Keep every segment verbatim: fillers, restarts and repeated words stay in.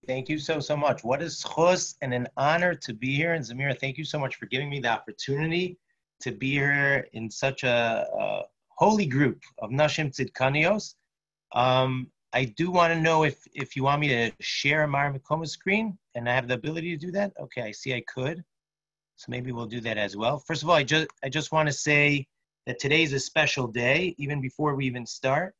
Thank you so, so much. What a schus and an honor to be here. And Zamira, thank you so much for giving me the opportunity to be here in such a, a holy group of Nashim Tzidkanios. Um, I do want to know if, if you want me to share Mara Mikoma's screen, and I have the ability to do that. Okay, I see I could. So maybe we'll do that as well. First of all, I just, I just want to say that today is a special day, even before we even start.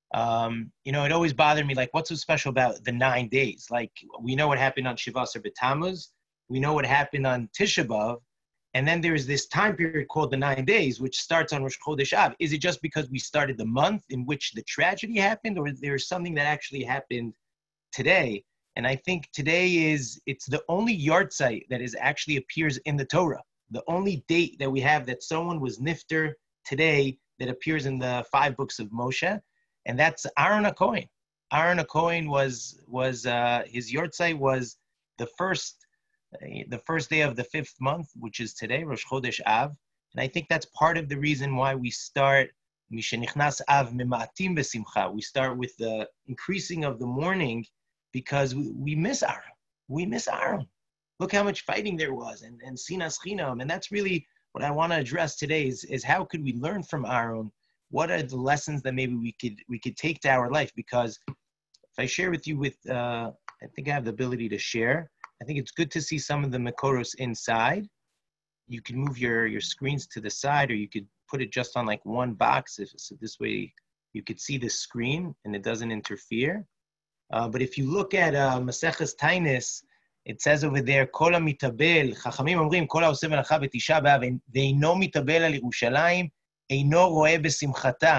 Um, you know, it always bothered me, like, what's so special about the nine days? Like, we know what happened on Shivas or B'Tammuz, we know what happened on Tisha B'Av, and then there's this time period called the nine days, which starts on Rosh Chodesh Av. Is it just because we started the month in which the tragedy happened, or is there something that actually happened today? And I think today is, it's the only yahrzeit that is actually appears in the Torah. The only date that we have that someone was nifter today that appears in the five books of Moshe. And that's Aaron HaKohen. Aaron HaKohen was, was uh, his yahrzeit was the first, uh, the first day of the fifth month, which is today, Rosh Chodesh Av. And I think that's part of the reason why we start Mishenichnas Av Mima'atim B'Simcha. We start with the increasing of the morning because we, we miss Aaron. We miss Aaron. Look how much fighting there was, and, and Sinas Chinam. And that's really what I want to address today is, is how could we learn from Aaron? What are the lessons that maybe we could we could take to our life? Because if I share with you with, uh, I think I have the ability to share. I think it's good to see some of the Makoros inside. You can move your, your screens to the side, or you could put it just on like one box. If, so this way you could see the screen and it doesn't interfere. Uh, but if you look at uh, Maseches Tainis, it says over there, Kol HaMitabel, Chachamim Omrim, Kol HaOseh Melacha B'Tisha B'Av, Ve'ino Mitabel Al Yerushalayim, אינו רואה בשמחתה,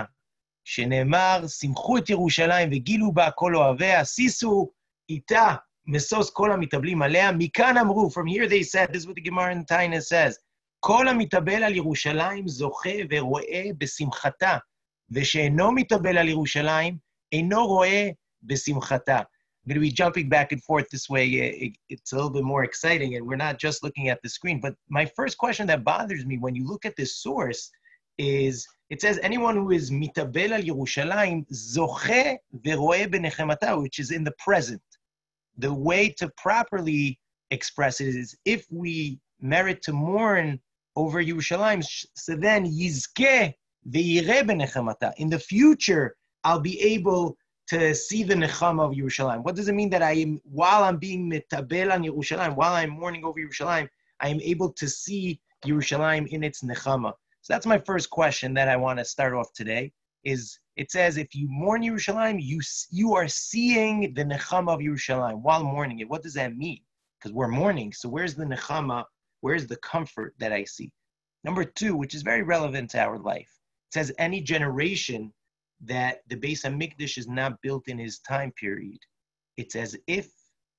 שנאמר, שמחו את ירושלים וגילו בה כל אוהביה, שישו איתה משוש כל המתאבלים עליה, מכאן אמרו, from here they said, this is what the Gemara in Taina says, כל המתאבל על ירושלים זוכה ורואה בשמחתה, ושאינו מתאבל על ירושלים, אינו רואה בשמחתה. I'm going to be jumping back and forth this way. It, it's a little bit more exciting, and we're not just looking at the screen. But my first question that bothers me when you look at this source is, it says, anyone who is mitabel al Yerushalayim, zoche veroe benechemata, which is in the present. The way to properly express it is, if we merit to mourn over Yerushalayim, so then yizke ve'yireh benechemata. In the future, I'll be able to see the nechama of Yerushalayim. What does it mean that I am, while I'm being mitabel on Yerushalayim, while I'm mourning over Yerushalayim, I am able to see Yerushalayim in its nechama? So that's my first question that I want to start off today, is it says, if you mourn Yerushalayim, you, you are seeing the nechama of Yerushalayim while mourning it. What does that mean? Because we're mourning, so where's the nechama? Where's the comfort that I see? Number two, which is very relevant to our life, it says any generation that the Beis HaMikdash is not built in his time period, it's as if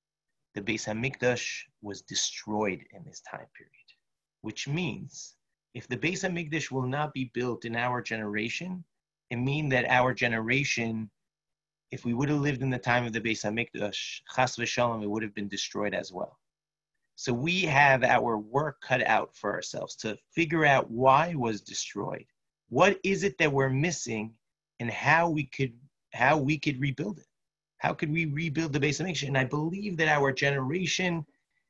the Beis HaMikdash was destroyed in this time period, which means if the Beis HaMikdash will not be built in our generation, it means that our generation, if we would have lived in the time of the Beis HaMikdash, chas v'shalom, it would have been destroyed as well. So we have our work cut out for ourselves to figure out why it was destroyed. What is it that we're missing, and how we could how we could rebuild it? How could we rebuild the Beis HaMikdash? And I believe that our generation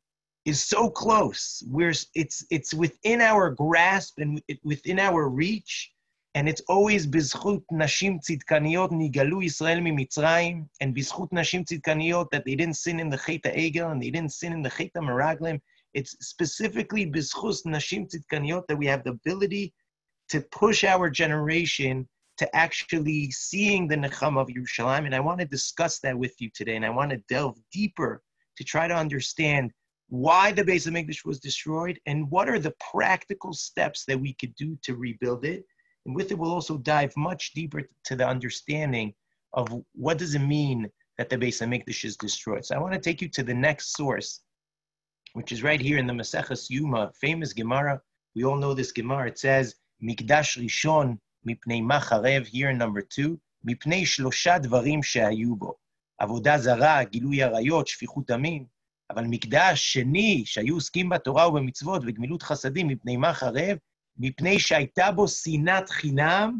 is so close. We're, it's, it's within our grasp and within our reach. And it's always bizchut nashim tzidkaniyot nigalu Yisrael mimitzrayim, and bizchut nashim tzidkaniyot, that they didn't sin in the Chet HaEgel and they didn't sin in the Chet HaMeraglim. It's specifically bizchut nashim tzidkaniyot that we have the ability to push our generation to actually seeing the nechama of Yerushalayim. And I want to discuss that with you today. And I want to delve deeper to try to understand why the Beis HaMikdash was destroyed, and what are the practical steps that we could do to rebuild it. And with it, we'll also dive much deeper to the understanding of what does it mean that the Beis HaMikdash is destroyed. So I want to take you to the next source, which is right here in the Maseches Yuma, famous Gemara. We all know this Gemara. It says, Mikdash Rishon mipnei macharev, here in number two, mipnei shlosha dvarim shehayu bo, avodah zara, gilui arayot, shfichut damim. אבל מקדש שני שהיו עוסקים בתורה ובמצוות וגמילות חסדים, מפני מה חרב? מפני שהייתה בו שנאת חינם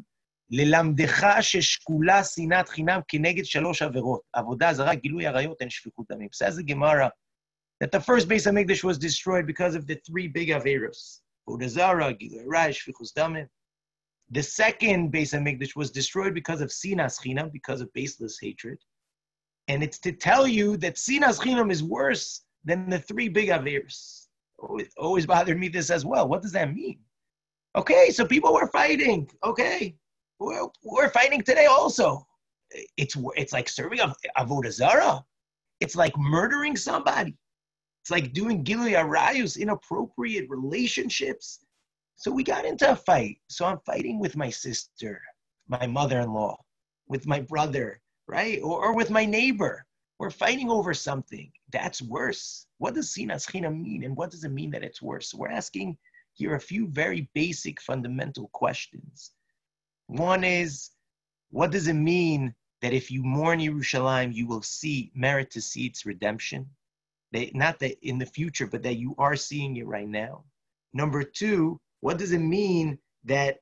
ללמדך ששקולה שנאת חינם כנגד שלוש עבירות, עבודה זרה, גילוי עריות, and שפיכות דמים. Says the Gemara that the first Beis HaMikdash was destroyed because of the three big averos. Avodah zara, gilui arayos, shfichus damim. The second Beis HaMikdash was destroyed because of sinas chinam, because of baseless hatred. And it's to tell you that sinas chinam is worse than the three big averos. Always, always bothered me this as well. What does that mean? Okay, so people were fighting. Okay, we're, we're fighting today also. It's it's like serving av- avodah zara. It's like murdering somebody. It's like doing gilui arayos, inappropriate relationships. So we got into a fight. So I'm fighting with my sister, my mother-in-law, with my brother, right? Or, or with my neighbor. We're fighting over something. That's worse. What does sinas chinam mean? And what does it mean that it's worse? So we're asking here a few very basic fundamental questions. One is, what does it mean that if you mourn Yerushalayim, you will see, merit to see its redemption? That, not that in the future, but that you are seeing it right now. Number two, what does it mean that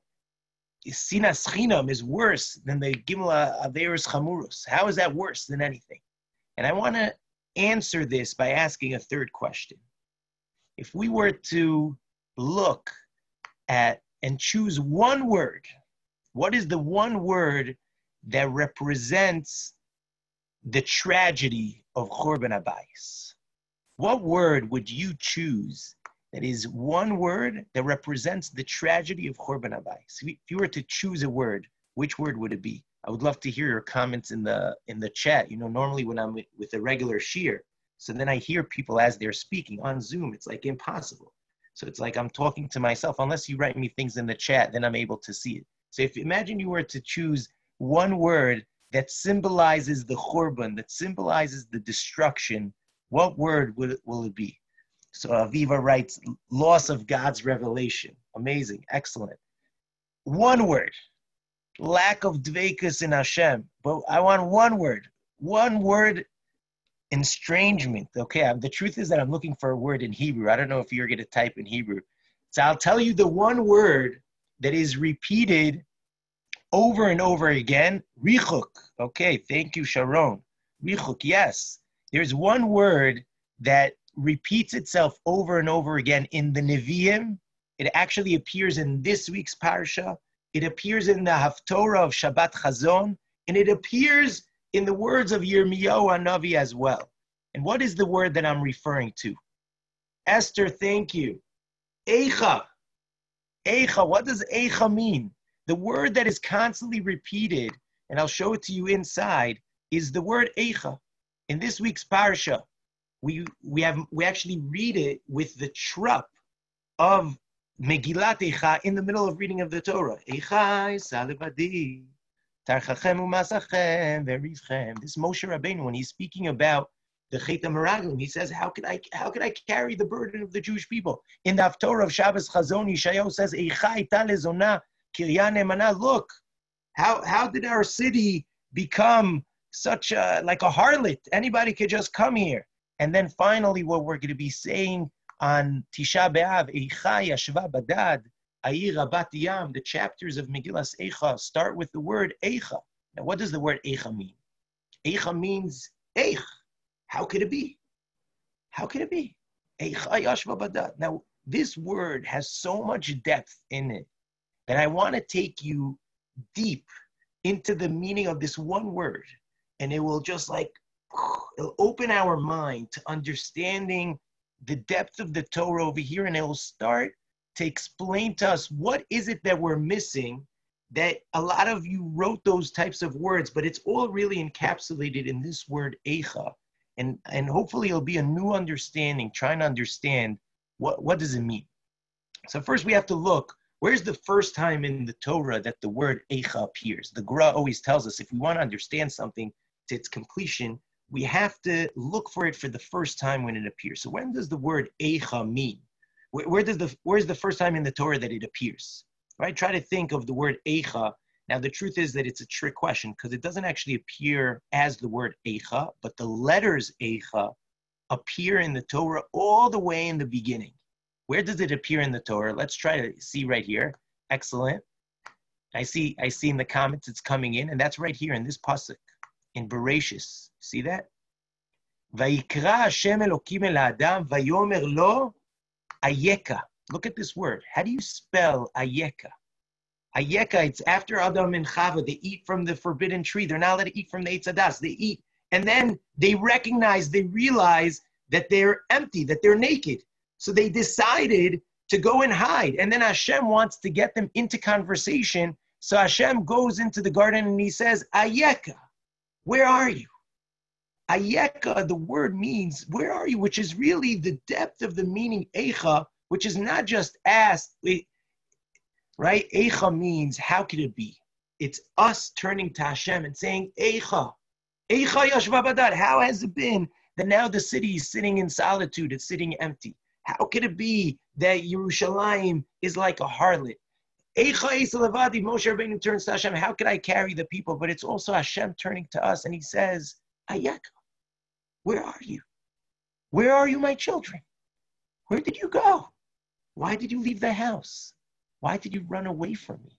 sinas chinam is worse than the gimel averos chamurus? How is that worse than anything? And I want to answer this by asking a third question. If we were to look at and choose one word, what is the one word that represents the tragedy of Churban Abayis? What word would you choose that is one word that represents the tragedy of Churban Abayis? If you were to choose a word, which word would it be? I would love to hear your comments in the in the chat. You know, normally when I'm with, with a regular shiur, so then I hear people as they're speaking on Zoom. It's like impossible. So it's like I'm talking to myself. Unless you write me things in the chat, then I'm able to see it. So if imagine you were to choose one word that symbolizes the Churban, that symbolizes the destruction, what word would, will it be? So Aviva writes, loss of God's revelation. Amazing, excellent. One word, lack of dveikus in Hashem. But I want one word, one word, estrangement. Okay, the truth is that I'm looking for a word in Hebrew. I don't know if you're going to type in Hebrew. So I'll tell you the one word that is repeated over and over again, richuk. Okay, thank you, Sharon. Richuk, yes. There's one word that repeats itself over and over again in the Nevi'im. It actually appears in this week's parsha. It appears in the Haftorah of Shabbat Chazon, and it appears in the words of Yirmiyahu Hanavi as well. And what is the word that I'm referring to? Esther, thank you. Eicha. Eicha, what does Eicha mean? The word that is constantly repeated, and I'll show it to you inside, is the word Eicha. In this week's parsha, we we have we actually read it with the trup of Megillat Eicha in the middle of reading of the Torah. Eicha salivadi, tarchachem umasachem verivchem. This Moshe Rabbeinu, when he's speaking about the Chet HaMeraglim, he says, "How could I how could I carry the burden of the Jewish people?" In the Haftorah of Shabbos Chazon, Yeshayahu says, "Eicha ita lezona kirya ne'emana." Look, how how did our city become such a, like a harlot? Anybody could just come here. And then finally, what we're going to be saying on Tisha B'Av, Eicha Yashva Badad, Ayir Rabat Yam, the chapters of Megillas Eicha start with the word Eicha. Now, what does the word Eicha mean? Eicha means Eich. How could it be? How could it be? Eicha Yashva Badad. Now, this word has so much depth in it that I want to take you deep into the meaning of this one word. And it will just like, it'll open our mind to understanding the depth of the Torah over here, and it will start to explain to us what is it that we're missing, that a lot of you wrote those types of words, but it's all really encapsulated in this word Eicha. And, and hopefully it'll be a new understanding, trying to understand what, what does it mean. So first we have to look, where's the first time in the Torah that the word Eicha appears? The Gra always tells us if we want to understand something to its completion, we have to look for it for the first time when it appears. So when does the word Eicha mean? Where, where does the where's the first time in the Torah that it appears? Right? Try to think of the word Eicha. Now the truth is that it's a trick question because it doesn't actually appear as the word Eicha, but the letters Eicha appear in the Torah all the way in the beginning. Where does it appear in the Torah? Let's try to see right here. Excellent. I see, I see in the comments it's coming in, and that's right here in this pasuk in Bereshis. See that? Vayikra Hashem Elokim el Adam vayomer lo ayeka. Look at this word. How do you spell ayeka? Ayeka, it's after Adam and Chava. They eat from the forbidden tree. They're not allowed to eat from the Eitz Hadas. They eat. And then they recognize, they realize that they're empty, that they're naked. So they decided to go and hide. And then Hashem wants to get them into conversation. So Hashem goes into the garden and he says, Ayeka, where are you? Ayeka, the word means, where are you? Which is really the depth of the meaning, Eicha, which is not just asked, right? Eicha means, how could it be? It's us turning to Hashem and saying, Eicha, Eicha Yashva Badad, how has it been that now the city is sitting in solitude, it's sitting empty? How could it be that Yerushalayim is like a harlot? Eicha Eisa Levadi, Moshe Rabbeinu turns to Hashem, how could I carry the people? But it's also Hashem turning to us and he says, Ayeka, where are you? Where are you, my children? Where did you go? Why did you leave the house? Why did you run away from me?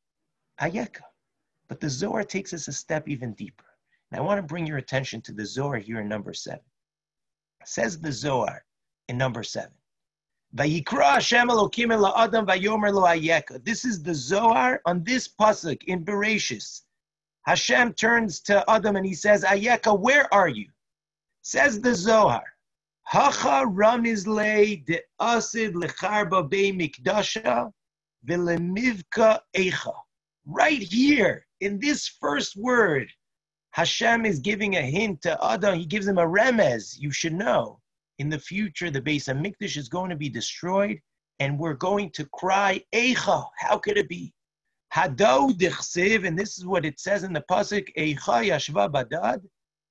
Ayeka. But the Zohar takes us a step even deeper. And I want to bring your attention to the Zohar here in number seven. Says the Zohar in number seven. Vayikra Hashem Elokim el Adam vayomer lo ayeka. This is the Zohar on this pasuk in Bereshis. Hashem turns to Adam and he says, Ayeka, where are you? Says the Zohar. Hacha ramizle de asid lecharba be mikdasha v'lemivka eicha. Right here, in this first word, Hashem is giving a hint to Adam. He gives him a remez. You should know, in the future, the Beis HaMikdash is going to be destroyed, and we're going to cry, Eicha. How could it be? Hadau dichsev, and this is what it says in the pasuk, Eicha yashva badad,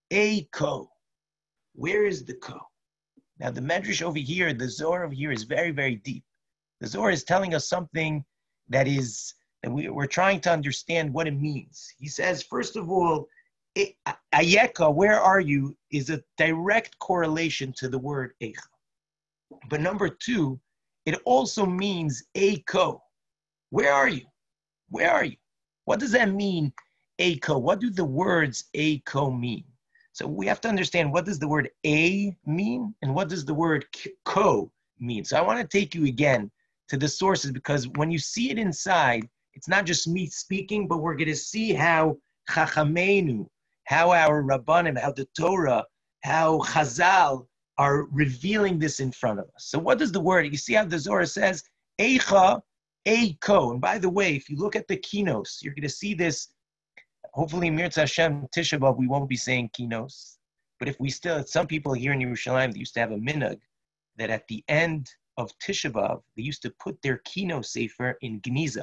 Eiko. Where is the ko? Now, the Medrash over here, the Zohar over here is very, very deep. The Zohar is telling us something that is, that we, we're trying to understand what it means. He says, first of all, Ayeka, where are you, is a direct correlation to the word Eicha. But number two, it also means Eiko. Where are you? Where are you? What does that mean, Eiko? What do the words Eiko mean? So we have to understand, what does the word A mean and what does the word ko mean? So I want to take you again to the sources, because when you see it inside, it's not just me speaking, but we're going to see how Chachamenu, how our Rabbanim, how the Torah, how Chazal are revealing this in front of us. So what does the word, you see how the Zohar says, Eicha, Eiko. And by the way, if you look at the kinos, you're going to see this. Hopefully, Mirza Hashem, Tisha B'Av, we won't be saying kinos. But if we still, some people here in Yerushalayim, they used to have a minhag that at the end of Tisha B'Av, they used to put their kino sefer in Geniza.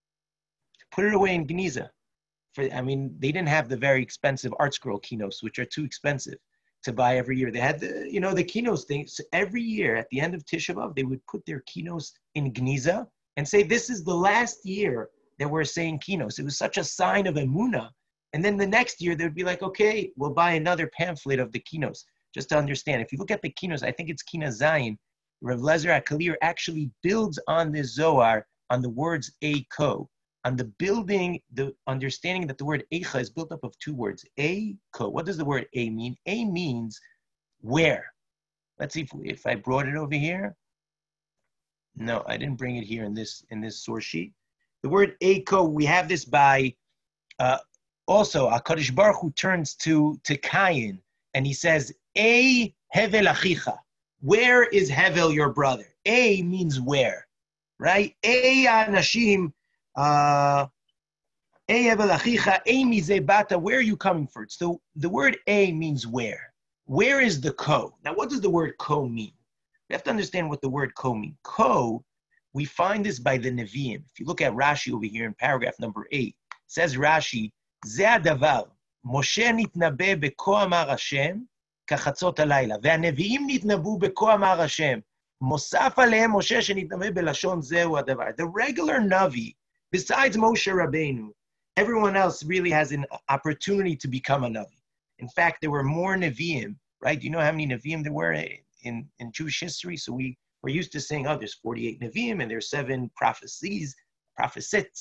Put it away in Geniza. For, I mean, they didn't have the very expensive art scroll kinos, which are too expensive to buy every year. They had the, you know, the kinos thing. So every year at the end of Tisha B'Av, they would put their kinos in Geniza and say, this is the last year that we're saying kinos. It was such a sign of emunah. And then the next year, they would be like, okay, we'll buy another pamphlet of the kinos. Just to understand, if you look at the kinos, I think it's Kina Zayin, Rav Lezer HaKalir actually builds on this Zohar, on the words Eiko, on the building, the understanding that the word Eicha is built up of two words, Eiko. What does the word A mean? A means where. Let's see if, if I brought it over here. No, I didn't bring it here in this, in this source sheet. The word Eiko, we have this by, uh, also, HaKadosh Baruch Hu turns to, to Cain, and he says, E Hevel Achicha. Where is Hevel, your brother? A means where, right? E Anashim, uh, E Hevel Achicha, E Mize Bata, where are you coming from? So the word A means where. Where is the ko? Now, what does the word ko mean? We have to understand what the word ko means. Ko, we find this by the Nevi'im. If you look at Rashi over here in paragraph number eight, it says Rashi, זה הדבר, משה נתנבא בכה אמר השם, כחצות הלילה, והנביאים נתנבאו בכה אמר השם, מוסף עליהם משה שנתנבא בלשון זהו הדבר. The regular Navi, besides Moshe Rabbeinu, everyone else really has an opportunity to become a Navi. In fact, there were more Nevi'im, right? Do you know how many Nevi'im there were in, in Jewish history? So we, we're used to saying, oh, there's forty-eight Nevi'im and there's seven prophecies, prophesits.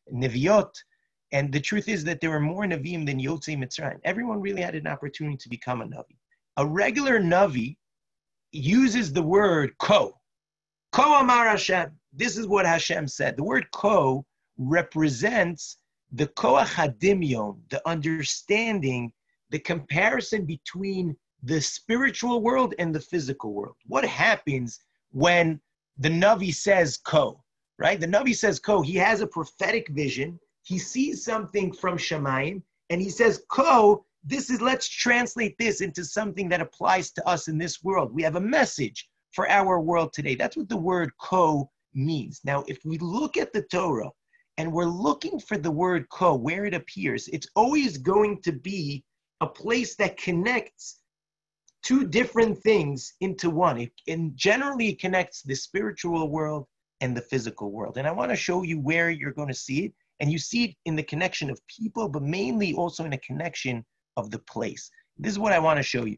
Neviot. And the truth is that there were more Nevi'im than Yotzei Mitzrayim. Everyone really had an opportunity to become a Navi. A regular Navi uses the word ko. Ko Amar Hashem. This is what Hashem said. The word ko represents the koach hadimyon, the understanding, the comparison between the spiritual world and the physical world. What happens when the Navi says ko, right? The Navi says ko. He has a prophetic vision. He sees something from Shamayim, and he says, ko, this is, let's translate this into something that applies to us in this world. We have a message for our world today. That's what the word ko means. Now, if we look at the Torah, and we're looking for the word ko, where it appears, it's always going to be a place that connects two different things into one. It, and generally, it connects the spiritual world and the physical world. And I want to show you where you're going to see it. And you see it in the connection of people, but mainly also in a connection of the place. This is what I want to show you.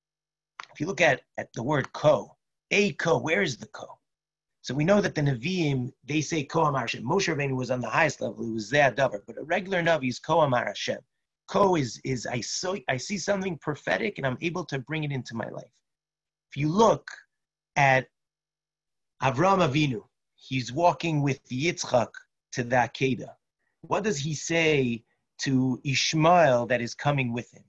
If you look at, at the word ko, a ko, where is the ko? So we know that the Nevi'im, they say ko Amar Hashem. Moshe Rabbeinu was on the highest level, it was Zeh Davar, but a regular Navi is ko Amar Hashem. Ko is, is I, so, I see something prophetic and I'm able to bring it into my life. If you look at Avraham Avinu, he's walking with Yitzchak to the Akedah. What does he say to Ishmael that is coming with him?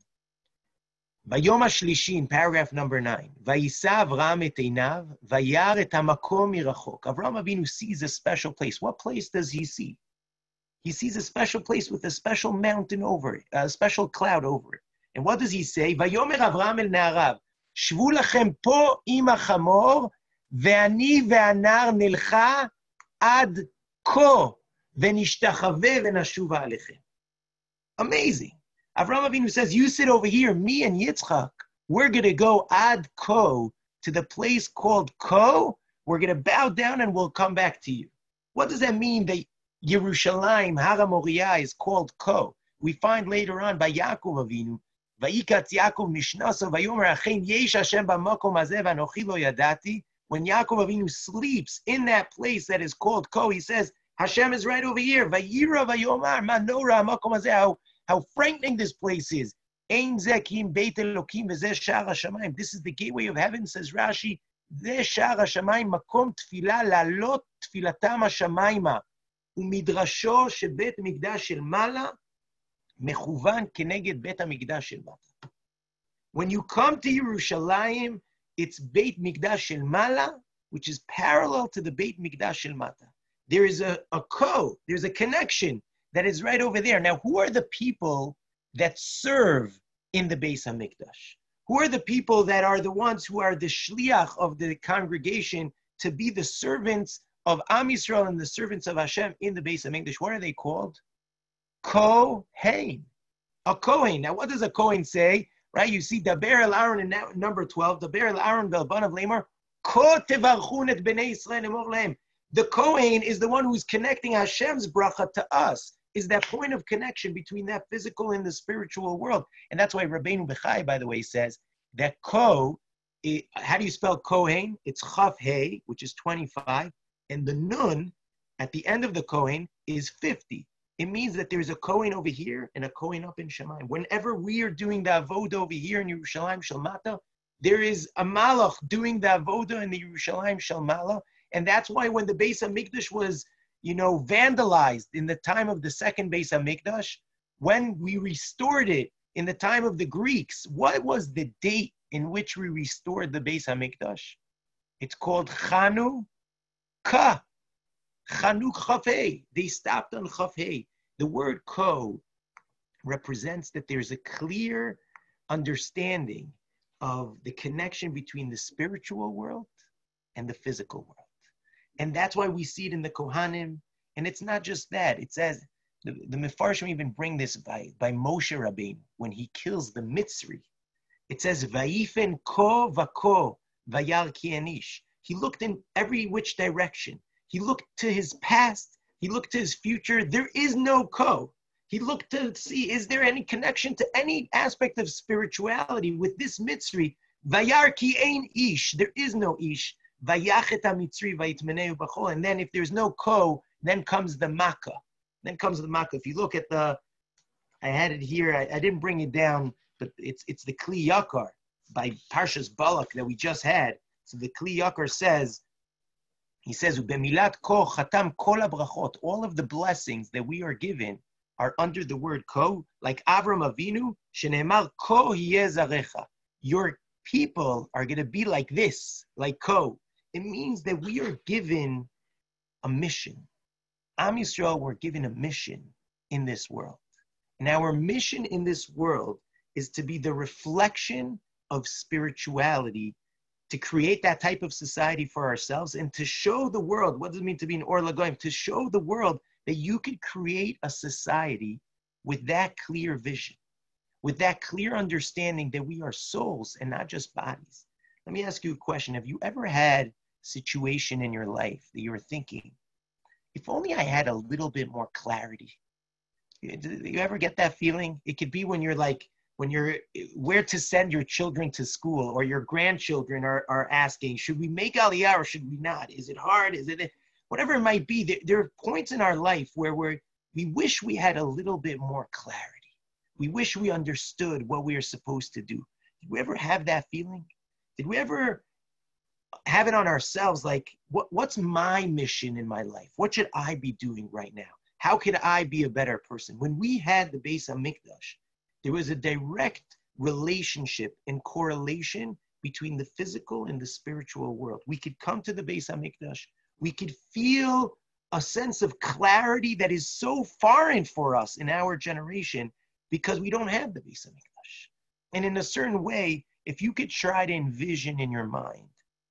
Vayom HaShlishi, in paragraph number nine, Vayisa Avraham et einav, vayar et hamakom mirachok. Avraham Avinu sees a special place. What place does he see? He sees a special place with a special mountain over it, a special cloud over it. And what does he say? Vayomer Avraham el na'arav, shvu lachem po im hachamor, ve'ani ve'anar nilcha ad ko. Amazing. Avraham Avinu says, you sit over here, me and Yitzchak, we're going to go ad ko to the place called Ko. We're going to bow down and we'll come back to you. What does that mean that Yerushalayim, Har HaMoriah, is called Ko? We find later on by Yaakov Avinu, Vayikatz Yaakov Mishnaso, Vayomer Achem Yesh Hashem b'makom hazeh v'anochi lo yadati. When Yaakov Avinu sleeps in that place that is called Ko, he says, Hashem is right over here. Vayira vayomar manora hamakom hazeh. How how frightening this place is. Ein zeh kim beit Elokim v'zeh shar hashamayim. This is the gateway of heaven, says Rashi. Zeh shar hashamayim makom tefila lalot tefilatam hashamayima umidrasho shebet mikdash shel mala mechuvan keneged bet hamikdash shel mata. When you come to Yerushalayim, it's Beit Mikdash shel mala, which is parallel to the Beit Mikdash shel mata. There is a, a ko, there's a connection that is right over there. Now, who are the people that serve in the Beis HaMikdash? Who are the people that are the ones who are the shliach of the congregation to be the servants of Am Yisrael and the servants of Hashem in the Beis HaMikdash? What are they called? Kohen. A Kohen. Now, what does a Kohen say? Right? You see Daber el Aaron in number twelve. Daber el Aaron b'Elbanav Lemar. Ko tevarchun et bnei Yisrael emor lehem. The Kohen is the one who's connecting Hashem's bracha to us, is that point of connection between that physical and the spiritual world. And that's why Rabbeinu Bechai, by the way, says that Ko, it, how do you spell Kohen? It's Chaf Hey, which is twenty-five, and the Nun at the end of the Kohen is fifty. It means that there's a Kohen over here and a Kohen up in Shamayim. Whenever we are doing the Avodah over here in Yerushalayim Shel Mata, there is a Malach doing the Avodah in the Yerushalayim Shel Mala. And that's why when the Beis HaMikdash was, you know, vandalized in the time of the second Beis HaMikdash, when we restored it in the time of the Greeks, what was the date in which we restored the Beis HaMikdash? It's called Chanukah. Chanuk Chafei. They stopped on Chafei. The word ko represents that there's a clear understanding of the connection between the spiritual world and the physical world. And that's why we see it in the Kohanim. And it's not just that. It says, the, the Mefarshim even bring this by, by Moshe Rabbeinu, when he kills the Mitzri. It says, Vayifen ko vako vayar ki anish. He looked in every which direction. He looked to his past. He looked to his future. There is no ko. He looked to see, is there any connection to any aspect of spirituality with this Mitzri? Vayar ki ein ish. There is no ish. And then if there's no ko, then comes the makkah. Then comes the Makkah. If you look at the, I had it here, I, I didn't bring it down, but it's it's the Kli Yakar by Parshas Balak that we just had. So the Kli Yakar says, he says, "B'milat ko chatam kol habrachot." All of the blessings that we are given are under the word ko, like Avram Avinu, shene'emar ko yeh zarecha. Your people are going to be like this, like ko. It means that we are given a mission. Am Yisrael, we're given a mission in this world. And our mission in this world is to be the reflection of spirituality, to create that type of society for ourselves and to show the world, what does it mean to be an Or Lagoyim? To show the world that you could create a society with that clear vision, with that clear understanding that we are souls and not just bodies. Let me ask you a question. Have you ever had a situation in your life that you were thinking, if only I had a little bit more clarity? Do you ever get that feeling? It could be when you're like, when you're, where to send your children to school, or your grandchildren are, are asking, should we make Aliyah or should we not? Is it hard? Is it, whatever it might be, there, there are points in our life where we're, we wish we had a little bit more clarity. We wish we understood what we are supposed to do. Did we ever have that feeling? Did we ever have it on ourselves, like, what, what's my mission in my life? What should I be doing right now? How could I be a better person? When we had the Beis HaMikdash, there was a direct relationship and correlation between the physical and the spiritual world. We could come to the Beis HaMikdash. We could feel a sense of clarity that is so foreign for us in our generation because we don't have the Beis HaMikdash. And in a certain way, if you could try to envision in your mind,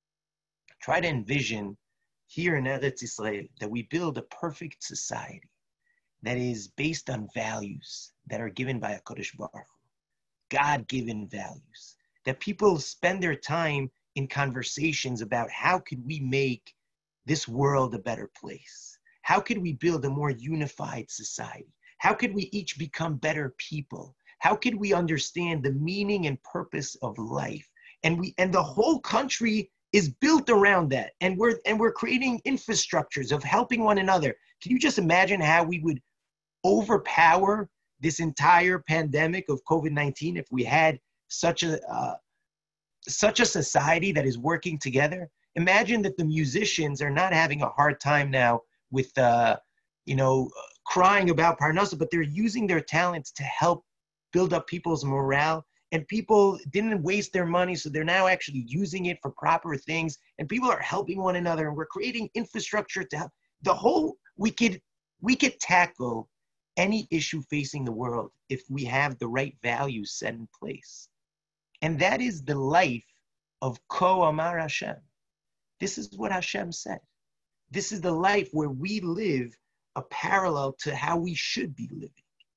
try to envision here in Eretz Yisrael that we build a perfect society that is based on values that are given by HaKadosh Baruch Hu, God-given values, that people spend their time in conversations about how could we make this world a better place? How could we build a more unified society? How could we each become better people? How could we understand the meaning and purpose of life? And we and the whole country is built around that. And we're and we're creating infrastructures of helping one another. Can you just imagine how we would overpower this entire pandemic of COVID nineteen if we had such a uh, such a society that is working together? Imagine that the musicians are not having a hard time now with, uh, you know, crying about Parnassa, but they're using their talents to help build up people's morale. And people didn't waste their money, so they're now actually using it for proper things. And people are helping one another, and we're creating infrastructure to help. The whole, we could, we could tackle any issue facing the world if we have the right values set in place. And that is the life of Ko Amar Hashem. This is what Hashem said. This is the life where we live a parallel to how we should be living.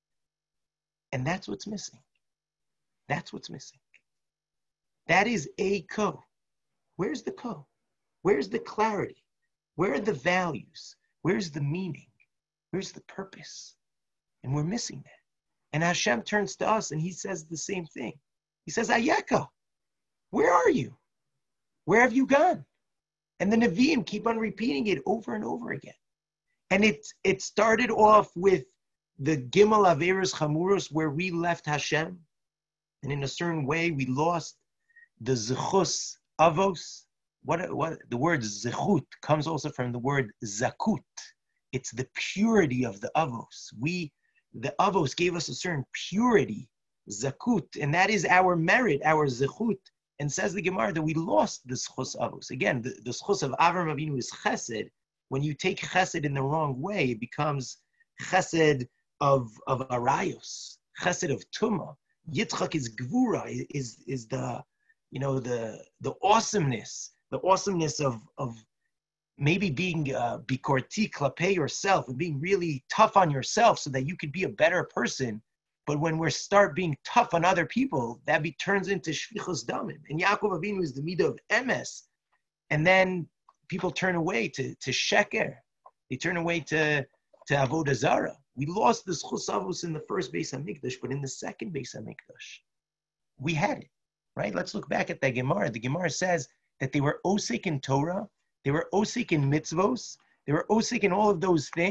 And that's what's missing. That's what's missing. That is a Ko. Where's the Ko? Where's the clarity? Where are the values? Where's the meaning? Where's the purpose? And we're missing that. And Hashem turns to us and he says the same thing. He says, Ayeka, where are you? Where have you gone? And the Nevi'im keep on repeating it over and over again. And it, it started off with the Gimel Averos Chamuros, where we left Hashem. And in a certain way, we lost the Zechus Avos. What, what, the word Zechut comes also from the word Zakut. It's the purity of the Avos. We, the Avos gave us a certain purity, Zakut, and that is our merit, our Zechut. And says the Gemara that we lost the Zechus Avos. Again, the, the Zechus of Avram Avinu is Chesed. When you take Chesed in the wrong way, it becomes Chesed of, of Arayos, Chesed of Tumah. Yitzchak is Gvura, is, is the, you know, the, the awesomeness, the awesomeness of, of maybe being uh, bikorti klape yourself and being really tough on yourself so that you could be a better person. But when we start being tough on other people, that be, turns into shvichus damim. And Yaakov Avinu is the midah of emes. And then people turn away to, to sheker. They turn away to, to avodah zarah. We lost this chusavos in the first Beis HaMikdash, but in the second Beis HaMikdash, we had it, right? Let's look back at the Gemara. The Gemara says that they were osik in Torah, they were osik in mitzvos, they were osik in all of those things,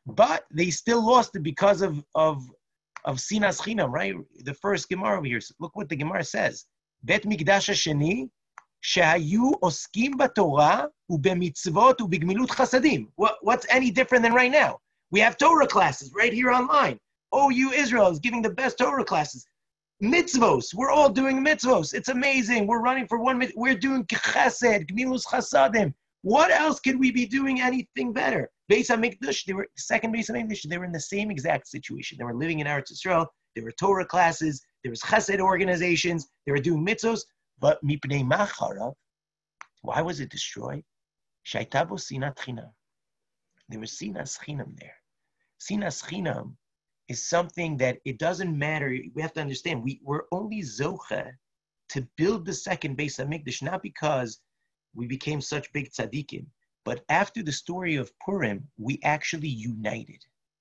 but they still lost it because of, of, of Sinas Chinam, right? The first Gemara over here. So look what the Gemara says. Bet Mikdash HaSheni, shehayu oskim b'Torah ubemitzvot ubigmilut chasadim. What, what's any different than right now? We have Torah classes right here online. O U Israel is giving the best Torah classes. Mitzvos, we're all doing mitzvos. It's amazing. We're running for one mitzvah. We're doing chesed, gmilus chasadim. What else could we be doing anything better? Beis HaMikdash, they were second Beis HaMikdash, they were in the same exact situation. They were living in Eretz Yisrael. There were Torah classes. There was chesed organizations. They were doing mitzvos. But mipnei macharav, why was it destroyed? Shaita bo sinat chinam. There was sinas chinam there. Sinas chinam is something that it doesn't matter. We have to understand, we, we're only zoche to build the second Beis HaMikdash, not because we became such big tzaddikim, but after the story of Purim, we actually united.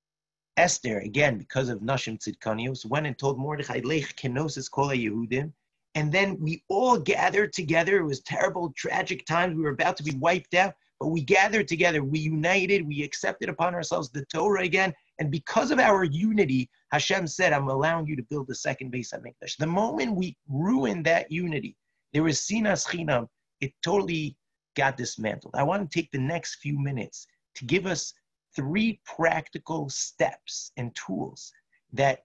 Esther, again, because of Nashim Tzidkanios, went and told Mordechai, Lech kenosis kol Yehudim, and then we all gathered together. It was terrible, tragic times. We were about to be wiped out, but we gathered together. We united. We accepted upon ourselves the Torah again. And because of our unity, Hashem said, I'm allowing you to build the second Beis HaMikdash. The moment we ruined that unity, there was sinas chinam, it totally got dismantled. I want to take the next few minutes to give us three practical steps and tools that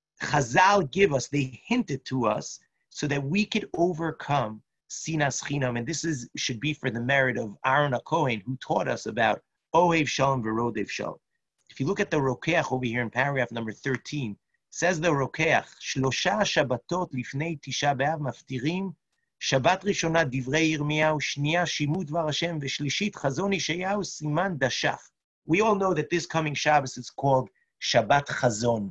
Chazal give us, they hinted to us, so that we could overcome sinas chinam. And this is should be for the merit of Aaron HaKohen, who taught us about Ohev Shalom v'Rodev Shalom. If you look at the Rokeach over here in paragraph number thirteen, says the Rokeach, Shlosha Shabbatot lifnei Tisha B'Av maftirim, Shabbat Rishona Divrei Yirmiyahu, Shniya Shimut Dvar Hashem, V'Shlishit Chazon Yeshayahu Siman Dashach. We all know that this coming Shabbos is called Shabbat Chazon.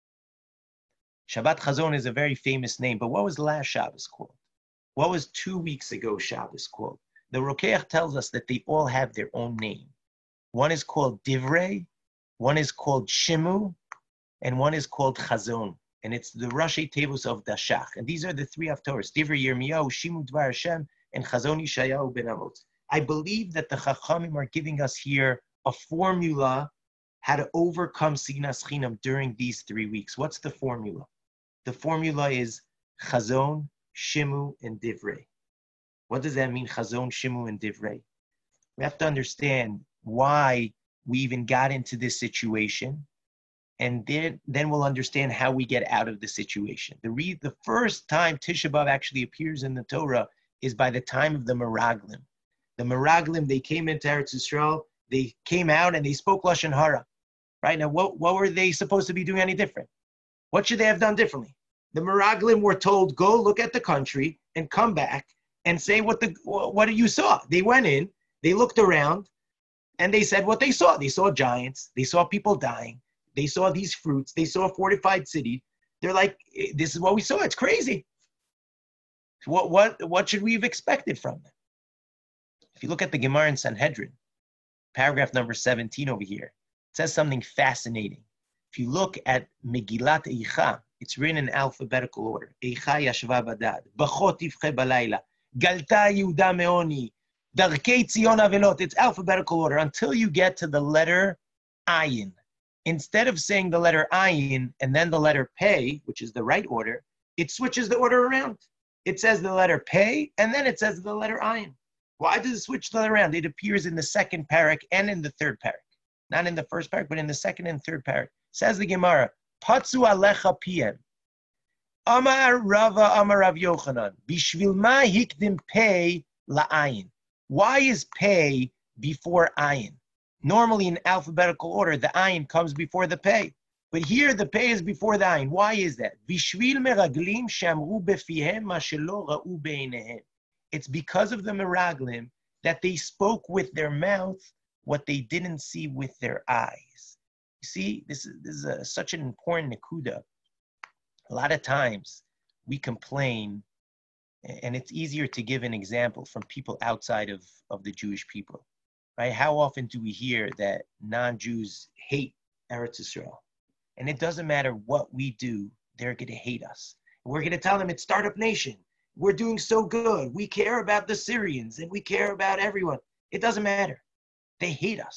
Shabbat Chazon is a very famous name, but what was last Shabbos called? What was two weeks ago Shabbos called? The Rokeach tells us that they all have their own name. One is called Divrei, one is called Shimu, and one is called Chazon. And it's the Rashi Tevos of Dashach. And these are the three Haftorahs, Divrei Yirmiyahu, Shimu Dvar Hashem, and Chazon Yeshayahu ben Amos. I believe that the Chachamim are giving us here a formula how to overcome Sinas Chinam during these three weeks. What's the formula? The formula is Chazon, Shimu, and Divrei. What does that mean, Chazon, Shimu, and Divrei? We have to understand why we even got into this situation, and then, then we'll understand how we get out of the situation. The, re, the first time Tisha B'Av actually appears in the Torah is by the time of the Meraglim. The Meraglim, they came into Eretz Yisrael, they came out and they spoke Lashon Hara. Right? Now, what, what were they supposed to be doing any different? What should they have done differently? The Meraglim were told, go look at the country and come back and say what the what you saw. They went in, they looked around, and they said what they saw. They saw giants, they saw people dying, they saw these fruits, they saw a fortified city. They're like, this is what we saw, it's crazy. What, what, what should we have expected from them? If you look at the Gemara in Sanhedrin, paragraph number seventeen over here, it says something fascinating. If you look at Megillat Eicha, it's written in alphabetical order. Eicha yashva badad, bachot tivche balayla, galta Yehuda meoni, darkei Tzion avelot. It's alphabetical order until you get to the letter Ayin. Instead of saying the letter Ayin and then the letter Pei, which is the right order, it switches the order around. It says the letter Pei and then it says the letter Ayin. Why does it switch the letter around? It appears in the second parak and in the third parak. Not in the first parak, but in the second and third parak. Says the Gemara, Patzu alecha piem. Amar Rava Amar Rav Yochanan. Bishvil ma hikdim pei la'ayin. Why is pei before ayin? Normally in alphabetical order, the ayin comes before the pei. But here the pei is before the ayin. Why is that? Bishvil meraglim shamru befihem ma shelo ra'u beinehem. It's because of the meraglim that they spoke with their mouth what they didn't see with their eyes. You see, this is, this is a, such an important nekuda. A lot of times we complain, and it's easier to give an example from people outside of, of the Jewish people, right? How often do we hear that non-Jews hate Eretz Yisrael? And it doesn't matter what we do, they're going to hate us. We're going to tell them it's Startup Nation. We're doing so good. We care about the Syrians and we care about everyone. It doesn't matter. They hate us.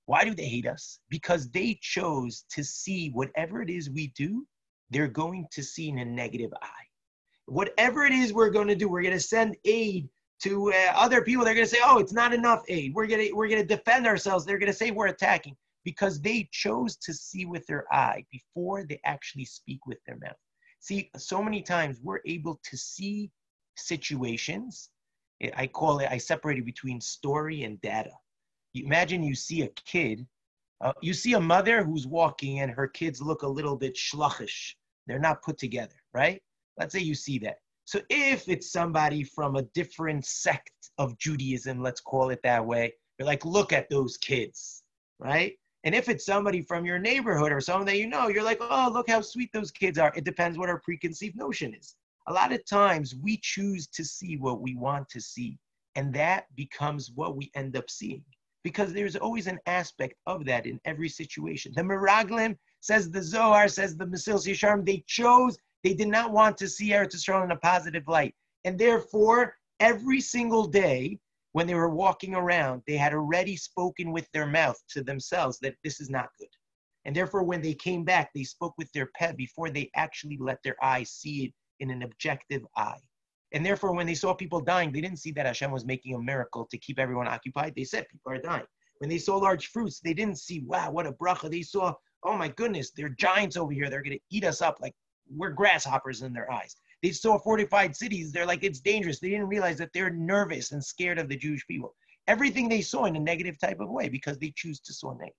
Why do they hate us? Because they chose to see whatever it is we do, they're going to see in a negative eye. Whatever it is we're going to do, we're going to send aid to uh, other people. They're going to say, oh, it's not enough aid. We're going to we're going to defend ourselves. They're going to say we're attacking because they chose to see with their eye before they actually speak with their mouth. See, so many times we're able to see situations. I call it, I separate it between story and data. You imagine you see a kid, uh, you see a mother who's walking and her kids look a little bit schlachish. They're not put together, right? Let's say you see that. So if it's somebody from a different sect of Judaism, let's call it that way, you're like, look at those kids, right? And if it's somebody from your neighborhood or someone that you know, you're like, oh, look how sweet those kids are. It depends what our preconceived notion is. A lot of times we choose to see what we want to see, and that becomes what we end up seeing, because there's always an aspect of that in every situation. The Meraglim, says the Zohar, says the Mesilas Yesharim, they chose, they did not want to see Eretz Yisrael in a positive light. And therefore, every single day when they were walking around, they had already spoken with their mouth to themselves that this is not good. And therefore, when they came back, they spoke with their peh before they actually let their eyes see it in an objective eye. And therefore, when they saw people dying, they didn't see that Hashem was making a miracle to keep everyone occupied. They said people are dying. When they saw large fruits, they didn't see, wow, what a bracha. They saw, oh my goodness, there are giants over here. They're going to eat us up like we're grasshoppers in their eyes. They saw fortified cities. They're like, it's dangerous. They didn't realize that they're nervous and scared of the Jewish people. Everything they saw in a negative type of way because they choose to saw negative.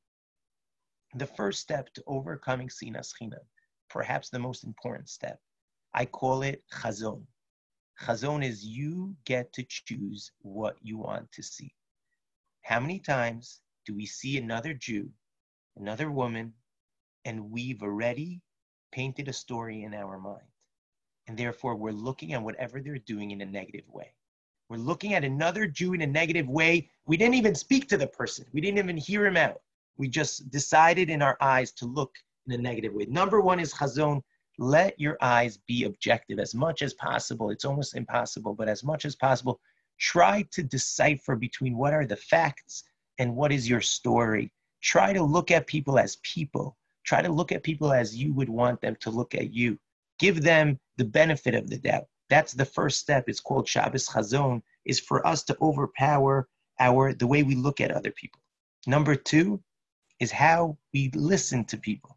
The first step to overcoming sinas chinam, perhaps the most important step, I call it chazon. Chazon is you get to choose what you want to see. How many times do we see another Jew, another woman, and we've already painted a story in our mind? And therefore, we're looking at whatever they're doing in a negative way. We're looking at another Jew in a negative way. We didn't even speak to the person. We didn't even hear him out. We just decided in our eyes to look in a negative way. Number one is chazon. Let your eyes be objective as much as possible. It's almost impossible, but as much as possible, try to decipher between what are the facts and what is your story. Try to look at people as people. Try to look at people as you would want them to look at you. Give them the benefit of the doubt. That's the first step. It's called Shabbos Chazon, is for us to overpower our the way we look at other people. Number two is how we listen to people.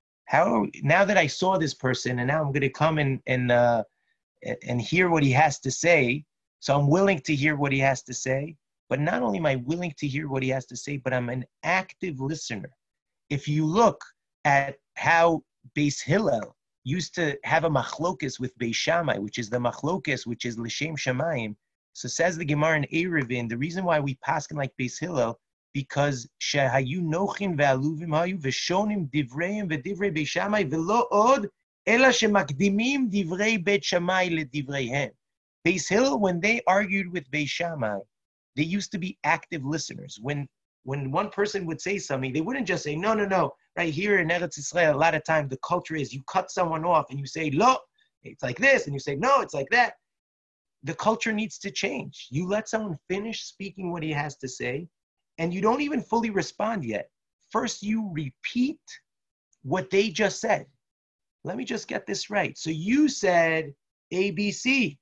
How now that I saw this person and now I'm going to come and and uh, and hear what he has to say, so I'm willing to hear what he has to say. But not only am I willing to hear what he has to say, but I'm an active listener. If you look at how Beis Hillel used to have a machlokas with Beis Shammai, which is the machlokas, which is l'shem shamayim. So says the Gemara in Eruvin, the reason why we paskin like Beis Hillel, because shehayu nochin ve'aluvim hayu v'shonim divreim v'divrei Beis Shammai v'lo od ela shemakdimim divrei Beit Shammai ledivreihem. Beis Hillel, when they argued with Beis Shammai, they used to be active listeners. When when one person would say something, they wouldn't just say, no, no, no. Right here in Eretz Yisrael, a lot of times the culture is you cut someone off and you say, lo, it's like this. And you say, no, it's like that. The culture needs to change. You let someone finish speaking what he has to say, and you don't even fully respond yet. First, you repeat what they just said. Let me just get this right. So you said A, B, C.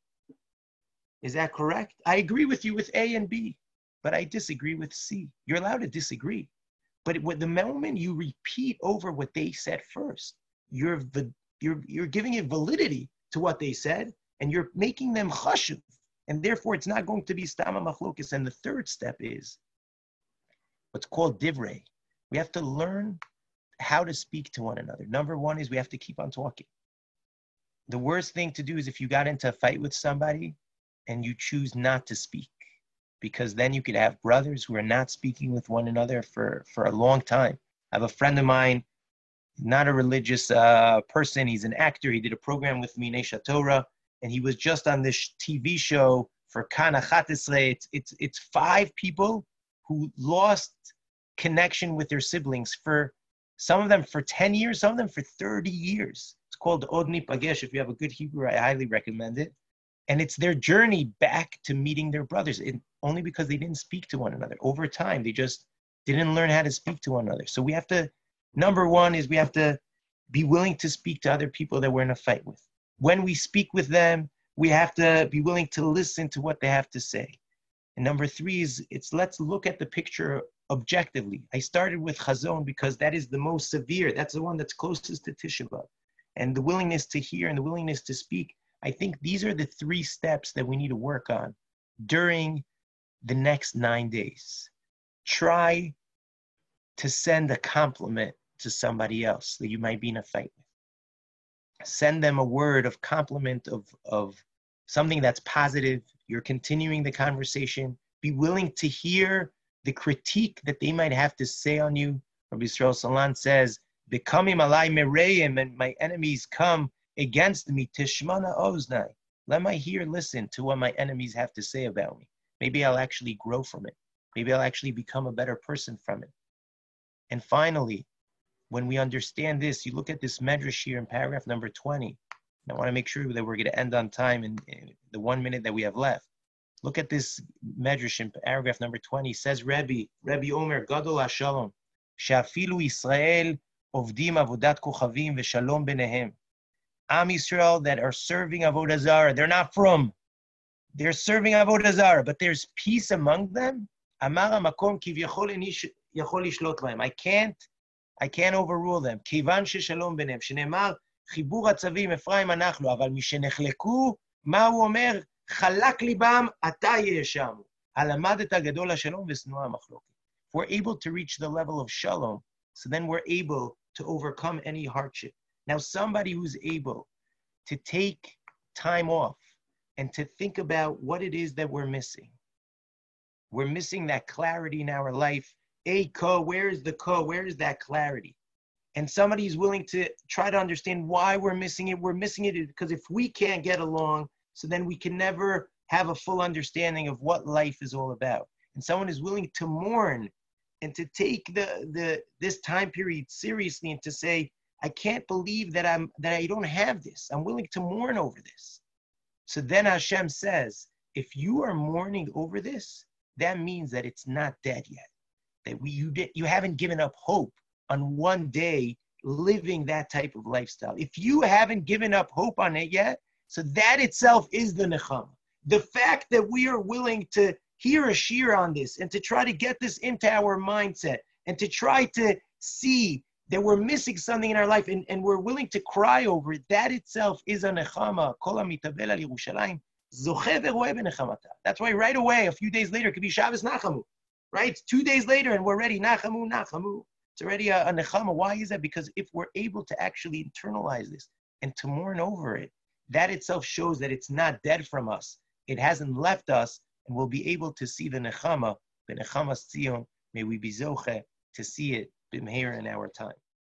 Is that correct? I agree with you with A and B, but I disagree with C. You're allowed to disagree. But with the moment you repeat over what they said first, you're, you're, you're giving it validity to what they said, and you're making them chashuv. And therefore, it's not going to be stama machlokas. And the third step is what's called divrei. We have to learn how to speak to one another. Number one is we have to keep on talking. The worst thing to do is if you got into a fight with somebody and you choose not to speak, because then you could have brothers who are not speaking with one another for, for a long time. I have a friend of mine, not a religious uh, person. He's an actor. He did a program with me, Nesha Torah, and he was just on this T V show for Kan Achatisre. It's, it's, it's five people who lost connection with their siblings for, some of them for ten years, some of them for thirty years. It's called Od Nipagesh. If you have a good Hebrew, I highly recommend it. And it's their journey back to meeting their brothers, it, only because they didn't speak to one another. Over time, they just didn't learn how to speak to one another. So we have to, number one is we have to be willing to speak to other people that we're in a fight with. When we speak with them, we have to be willing to listen to what they have to say. And number three is, it's let's look at the picture objectively. I started with Chazon because that is the most severe. That's the one that's closest to Tisha B'Av. And the willingness to hear and the willingness to speak, I think these are the three steps that we need to work on during the next nine days. Try to send a compliment to somebody else that you might be in a fight with. Send them a word of compliment, of, of something that's positive. You're continuing the conversation. Be willing to hear the critique that they might have to say on you. Rabbi Yisrael Salan says, "Becoming alai mereim, and my enemies come against me. Tishmana oznai. Let my ear listen to what my enemies have to say about me. Maybe I'll actually grow from it. Maybe I'll actually become a better person from it." And finally, when we understand this, you look at this medrash here in paragraph number twenty. And I want to make sure that we're going to end on time in, in the one minute that we have left. Look at this medrash in paragraph number twenty. It says, Rebbe, Rebbe Omer, Gadol HaShalom, She'afilu Yisrael ovdim avodat kochavim v'shalom benehem. Am Yisrael that are serving Avodah Zarah, they're not from, they're serving Avodah Zarah, but there's peace among them. Amar hamakom kivyachol yachol lishlot lahem. I can't, I can't overrule them. Kivan sheshalom benehem. Shenemar chibur hatzavim Ephraim anachnu, aval mishenechlekuu, ma hu omer? Chalak libam ata yeshamu. Halamadet hagadol hashalom v'snua hamachloket. If we're able to reach the level of shalom, so then we're able to overcome any hardship. Now, somebody who's able to take time off and to think about what it is that we're missing. We're missing that clarity in our life. Hey, ko, where is the ko? Where is that clarity? And somebody is willing to try to understand why we're missing it. We're missing it because if we can't get along, so then we can never have a full understanding of what life is all about. And someone is willing to mourn and to take the, the this time period seriously and to say, I can't believe that I'm that I don't have this. I'm willing to mourn over this. So then Hashem says, if you are mourning over this, that means that it's not dead yet. That we you did you haven't given up hope on one day living that type of lifestyle. If you haven't given up hope on it yet, so that itself is the nechama. The fact that we are willing to hear a shir on this and to try to get this into our mindset and to try to see that we're missing something in our life and, and we're willing to cry over it, that itself is a nechama. Kol hamitabel al Yerushalayim zoche v'roeh b'nechamata. That's why right away, a few days later, it could be Shabbos Nachamu, right? It's two days later and we're ready, Nachamu, Nachamu. It's already a, a nechama. Why is that? Because if we're able to actually internalize this and to mourn over it, that itself shows that it's not dead from us. It hasn't left us, and we'll be able to see the nechama, the nechama Tzion. May we be zoche to see it b'meir in our time.